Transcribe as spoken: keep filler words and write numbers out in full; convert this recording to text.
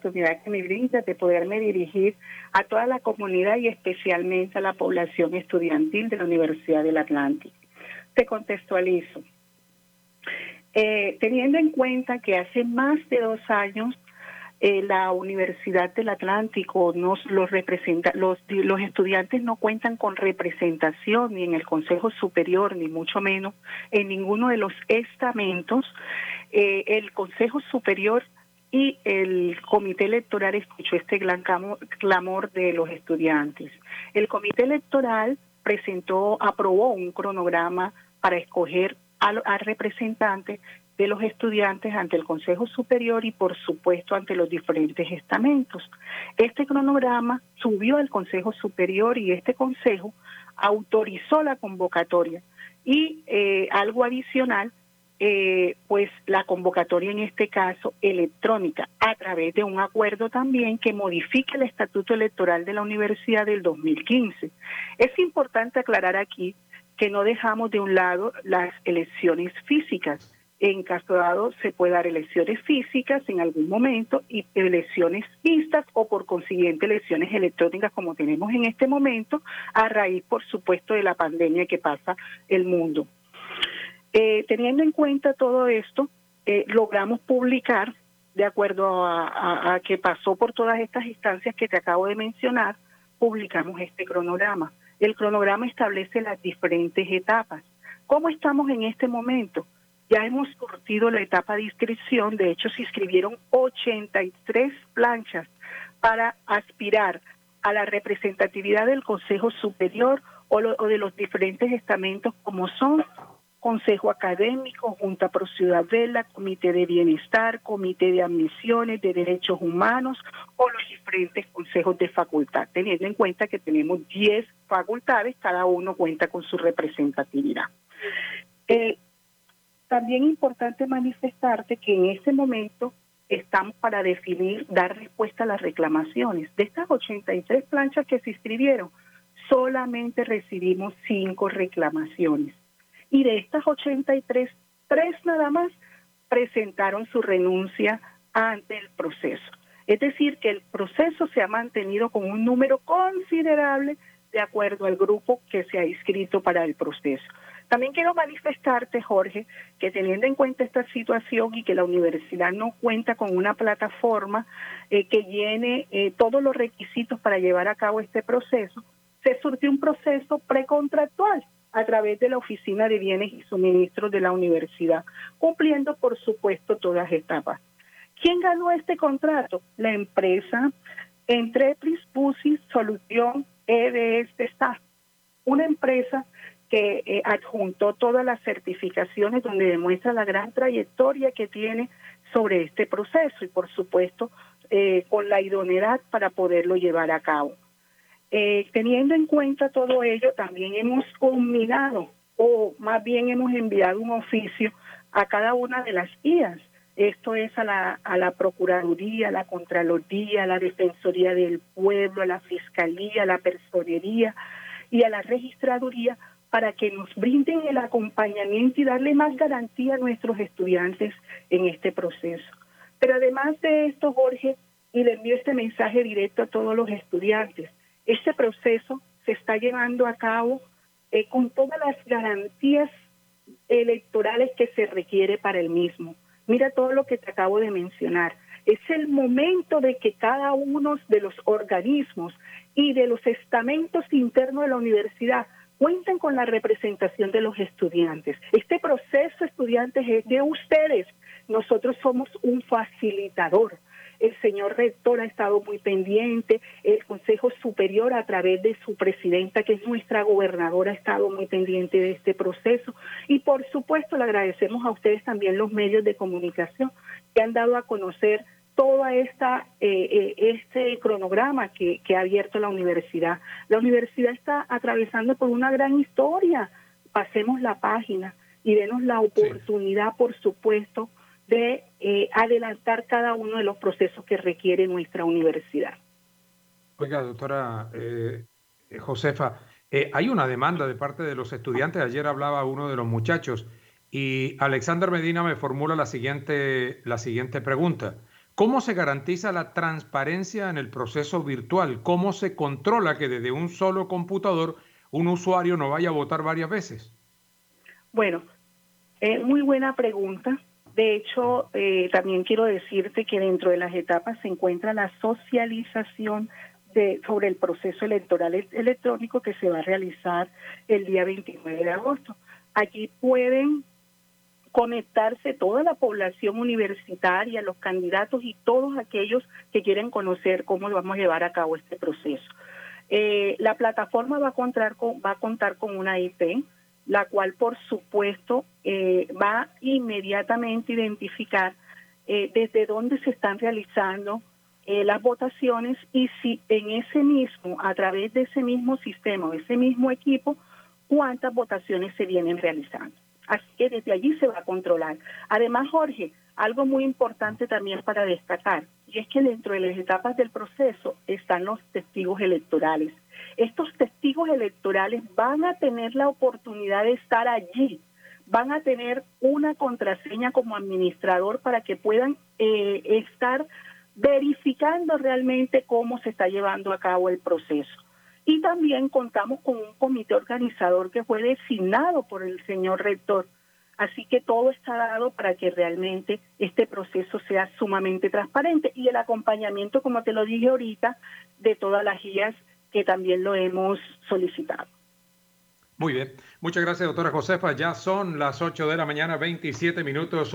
oportunidad que me brinda de poderme dirigir a toda la comunidad y especialmente a la población estudiantil de la Universidad del Atlántico. Te contextualizo. Eh, teniendo en cuenta que hace más de dos años eh, la Universidad del Atlántico nos los representa, los, los estudiantes no cuentan con representación ni en el Consejo Superior, ni mucho menos en ninguno de los estamentos. Eh, el Consejo Superior y el Comité Electoral escuchó este gran clamor de los estudiantes. El Comité Electoral presentó, aprobó un cronograma para escoger al, al representante de los estudiantes ante el Consejo Superior y, por supuesto, ante los diferentes estamentos. Este cronograma subió al Consejo Superior y este Consejo autorizó la convocatoria y eh, algo adicional, eh, pues la convocatoria en este caso electrónica a través de un acuerdo también que modifica el Estatuto Electoral de la Universidad del dos mil quince. Es importante aclarar aquí que no dejamos de un lado las elecciones físicas. En caso dado se puede dar elecciones físicas en algún momento y elecciones mixtas o por consiguiente elecciones electrónicas como tenemos en este momento a raíz por supuesto de la pandemia que pasa el mundo. Eh, teniendo en cuenta todo esto, eh, logramos publicar, de acuerdo a, a, a que pasó por todas estas instancias que te acabo de mencionar, publicamos este cronograma. El cronograma establece las diferentes etapas. ¿Cómo estamos en este momento? Ya hemos surtido la etapa de inscripción, de hecho se inscribieron ochenta y tres planchas para aspirar a la representatividad del Consejo Superior o, lo, o de los diferentes estamentos como son Consejo Académico, Junta Pro Ciudadela, Comité de Bienestar, Comité de Admisiones, de Derechos Humanos o los diferentes consejos de facultad, teniendo en cuenta que tenemos diez facultades, cada uno cuenta con su representatividad. Eh, También es importante manifestarte que en este momento estamos para definir, dar respuesta a las reclamaciones. De estas ochenta y tres planchas que se inscribieron, solamente recibimos cinco reclamaciones. Y de estas ochenta y tres, tres nada más presentaron su renuncia ante el proceso. Es decir, que el proceso se ha mantenido con un número considerable de acuerdo al grupo que se ha inscrito para el proceso. También quiero manifestarte, Jorge, que teniendo en cuenta esta situación y que la universidad no cuenta con una plataforma eh, que llene eh, todos los requisitos para llevar a cabo este proceso, se surtió un proceso precontractual a través de la Oficina de Bienes y Suministros de la universidad, cumpliendo, por supuesto, todas las etapas. ¿Quién ganó este contrato? La empresa Entrepris Busi Solución E D S de Staff, una empresa que eh, adjuntó todas las certificaciones donde demuestra la gran trayectoria que tiene sobre este proceso y, por supuesto, eh, con la idoneidad para poderlo llevar a cabo. Eh, teniendo en cuenta todo ello, también hemos culminado, o más bien hemos enviado un oficio a cada una de las I A S. Esto es a la, a la Procuraduría, a la Contraloría, a la Defensoría del Pueblo, a la Fiscalía, a la Personería y a la Registraduría, para que nos brinden el acompañamiento y darle más garantía a nuestros estudiantes en este proceso. Pero además de esto, Jorge, y le envío este mensaje directo a todos los estudiantes, este proceso se está llevando a cabo eh, con todas las garantías electorales que se requiere para el mismo. Mira todo lo que te acabo de mencionar. Es el momento de que cada uno de los organismos y de los estamentos internos de la universidad cuenten con la representación de los estudiantes. Este proceso, estudiantes, es de ustedes. Nosotros somos un facilitador. El señor rector ha estado muy pendiente, el Consejo Superior a través de su presidenta, que es nuestra gobernadora, ha estado muy pendiente de este proceso. Y por supuesto le agradecemos a ustedes también los medios de comunicación que han dado a conocer toda esta eh, eh, este cronograma que, que ha abierto la universidad. La universidad está atravesando por una gran historia. Pasemos la página y denos la oportunidad, sí, por supuesto, de eh, adelantar cada uno de los procesos que requiere nuestra universidad. Oiga, doctora eh, Josefa, eh, hay una demanda de parte de los estudiantes. Ayer hablaba uno de los muchachos y Alexander Medina me formula la siguiente, la siguiente pregunta. ¿Cómo se garantiza la transparencia en el proceso virtual? ¿Cómo se controla que desde un solo computador un usuario no vaya a votar varias veces? Bueno, eh, muy buena pregunta. De hecho, eh, también quiero decirte que dentro de las etapas se encuentra la socialización de, sobre el proceso electoral e- electrónico que se va a realizar el día veintinueve de agosto. Allí pueden conectarse toda la población universitaria, los candidatos y todos aquellos que quieren conocer cómo vamos a llevar a cabo este proceso. Eh, la plataforma va a contar con, va a contar con una I P, la cual por supuesto eh, va inmediatamente a identificar eh, desde dónde se están realizando eh, las votaciones y si en ese mismo, a través de ese mismo sistema o ese mismo equipo, cuántas votaciones se vienen realizando. Así que desde allí se va a controlar. Además, Jorge, algo muy importante también para destacar, y es que dentro de las etapas del proceso están los testigos electorales. Estos testigos electorales van a tener la oportunidad de estar allí, van a tener una contraseña como administrador para que puedan eh, estar verificando realmente cómo se está llevando a cabo el proceso. Y también contamos con un comité organizador que fue designado por el señor rector. Así que todo está dado para que realmente este proceso sea sumamente transparente y el acompañamiento, como te lo dije ahorita, de todas las guías que también lo hemos solicitado. Muy bien. Muchas gracias, doctora Josefa. Ya son las ocho de la mañana, veintisiete minutos.